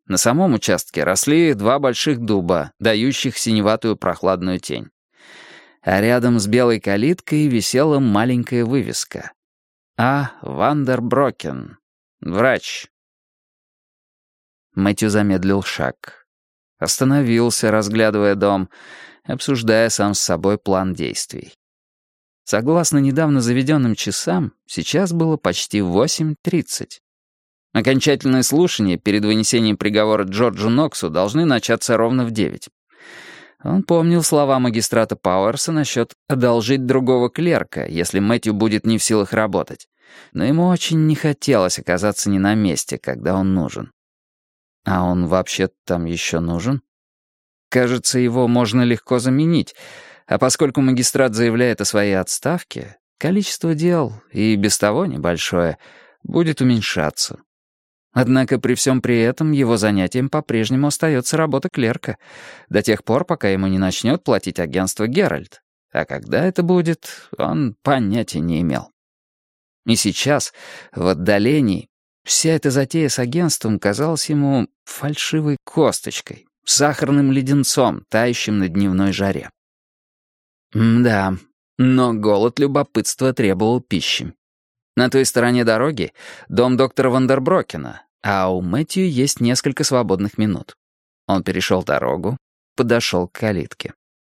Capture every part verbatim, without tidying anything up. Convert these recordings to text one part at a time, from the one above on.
На самом участке росли два больших дуба, дающих синеватую прохладную тень. А рядом с белой калиткой висела маленькая вывеска. А. Вандерброкен. Врач. Мэтью замедлил шаг. Остановился, разглядывая дом, обсуждая сам с собой план действий. Согласно недавно заведенным часам, сейчас было почти восемь тридцать. Окончательные слушания перед вынесением приговора Джорджу Ноксу должны начаться ровно в девять. Он помнил слова магистрата Пауэрса насчет «одолжить другого клерка», если Мэтью будет не в силах работать. Но ему очень не хотелось оказаться не на месте, когда он нужен. А он вообще там еще нужен? Кажется, его можно легко заменить, а поскольку магистрат заявляет о своей отставке, количество дел, и без того небольшое, будет уменьшаться. Однако при всем при этом его занятием по-прежнему остается работа клерка, до тех пор, пока ему не начнет платить агентство «Геральт». А когда это будет, он понятия не имел. И сейчас, в отдалении, вся эта затея с агентством казалась ему фальшивой косточкой, сахарным леденцом, тающим на дневной жаре. М-да, но голод любопытства требовал пищи. На той стороне дороги дом доктора Вандерброкена, а у Мэтью есть несколько свободных минут. Он перешел дорогу, подошел к калитке.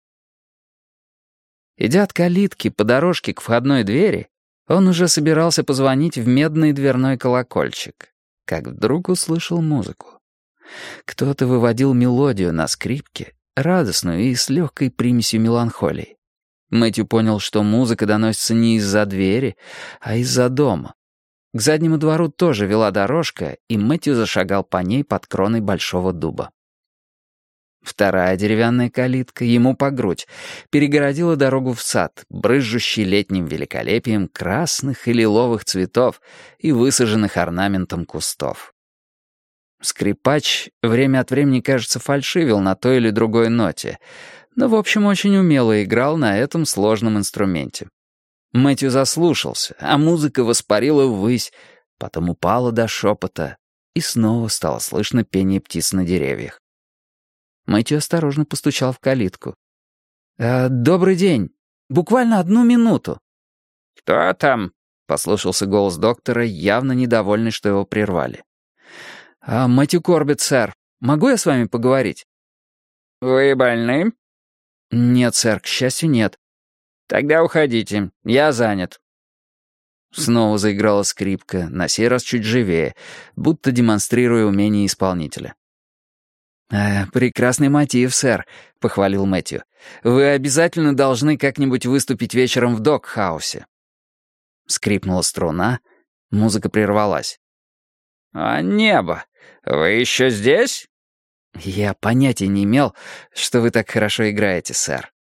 Идя от калитки по дорожке к входной двери, он уже собирался позвонить в медный дверной колокольчик, как вдруг услышал музыку. Кто-то выводил мелодию на скрипке, радостную и с легкой примесью меланхолии. Мэтью понял, что музыка доносится не из-за двери, а из-за дома. К заднему двору тоже вела дорожка, и Мэтью зашагал по ней под кроной большого дуба. Вторая деревянная калитка, ему по грудь, перегородила дорогу в сад, брызжущий летним великолепием красных и лиловых цветов и высаженных орнаментом кустов. Скрипач время от времени, кажется, фальшивил на той или другой ноте, но, в общем, очень умело играл на этом сложном инструменте. Мэтью заслушался, а музыка воспарила ввысь, потом упала до шепота, и снова стало слышно пение птиц на деревьях. Мэтью осторожно постучал в калитку. «Э, «Добрый день. Буквально одну минуту». «Кто там?» — послышался голос доктора, явно недовольный, что его прервали. «А, Мэтью Корбетт, сэр. Могу я с вами поговорить?» «Вы больны?» «Нет, сэр, к счастью, нет». «Тогда уходите. Я занят». Снова заиграла скрипка, на сей раз чуть живее, будто демонстрируя умение исполнителя. «Э, «Прекрасный мотив, сэр», — похвалил Мэтью. «Вы обязательно должны как-нибудь выступить вечером в Док-хаусе». Скрипнула струна, музыка прервалась. «А небо! Вы еще здесь?» «Я понятия не имел, что вы так хорошо играете, сэр».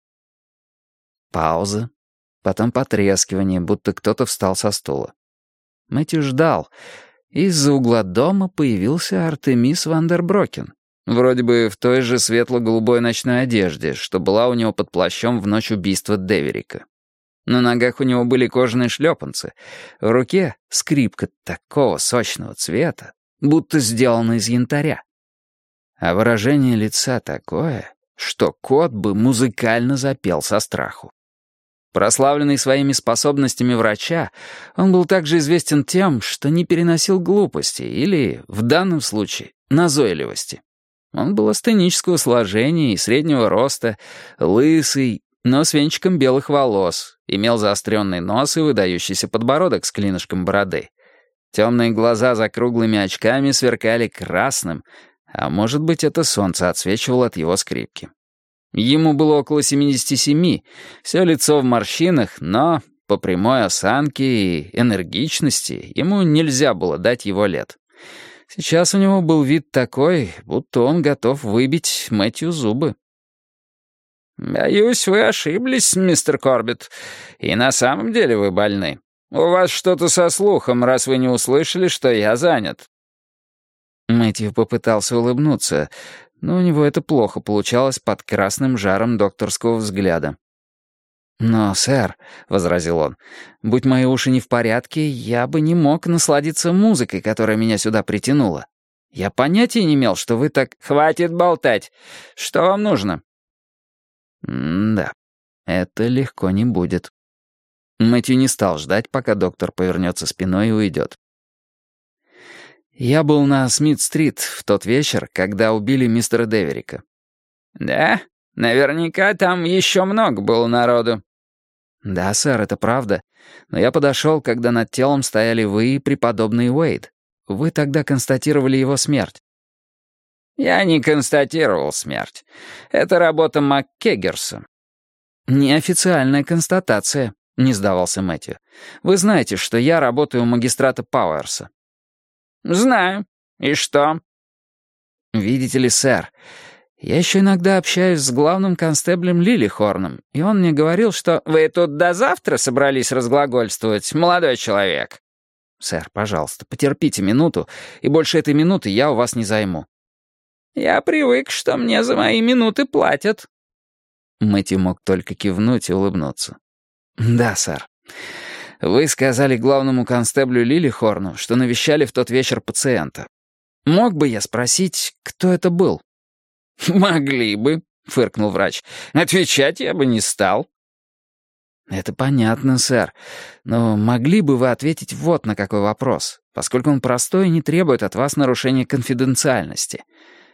Пауза, потом потрескивание, будто кто-то встал со стула. Мэтью ждал, и из-за угла дома появился Артемис Вандерброкен, вроде бы в той же светло-голубой ночной одежде, что была у него под плащом в ночь убийства Деверика. На ногах у него были кожаные шлепанцы, в руке скрипка такого сочного цвета, будто сделана из янтаря. А выражение лица такое, что кот бы музыкально запел со страху. Прославленный своими способностями врача, он был также известен тем, что не переносил глупости или, в данном случае, назойливости. Он был астенического сложения и среднего роста, лысый, но с венчиком белых волос, имел заостренный нос и выдающийся подбородок с клинышком бороды. Темные глаза за круглыми очками сверкали красным, а может быть, это солнце отсвечивало от его скрипки. Ему было около семидесяти семи, все лицо в морщинах, но по прямой осанке и энергичности ему нельзя было дать его лет. Сейчас у него был вид такой, будто он готов выбить Мэтью зубы. «Боюсь, вы ошиблись, мистер Корбетт, и на самом деле вы больны. У вас что-то со слухом, раз вы не услышали, что я занят». Мэтью попытался улыбнуться, но у него это плохо получалось под красным жаром докторского взгляда. «Но, сэр», — возразил он, — «будь мои уши не в порядке, я бы не мог насладиться музыкой, которая меня сюда притянула. Я понятия не имел, что вы так... Хватит болтать. Что вам нужно? М-да, это легко не будет. Мэтью не стал ждать, пока доктор повернется спиной и уйдет. Я был на Смит-стрит в тот вечер, когда убили мистера Деверика. Да? Наверняка там еще много было народу. Да, сэр, это правда. Но я подошел, когда над телом стояли вы и преподобный Уэйд. Вы тогда констатировали его смерть. Я не констатировал смерть. Это работа МакКеггерса. Неофициальная констатация, не сдавался Мэтью. Вы знаете, что я работаю у магистрата Пауэрса. Знаю. И что? Видите ли, сэр, я еще иногда общаюсь с главным констеблем Лилихорном, и он мне говорил, что... Вы тут до завтра собрались разглагольствовать, молодой человек? Сэр, пожалуйста, потерпите минуту, и больше этой минуты я у вас не займу. Я привык, что мне за мои минуты платят. Мэтью мог только кивнуть и улыбнуться. Да, сэр. Вы сказали главному констеблю Лилихорну, что навещали в тот вечер пациента. Мог бы я спросить, кто это был? «Могли бы», — фыркнул врач. «Отвечать я бы не стал». «Это понятно, сэр. Но могли бы вы ответить вот на какой вопрос, поскольку он простой и не требует от вас нарушения конфиденциальности.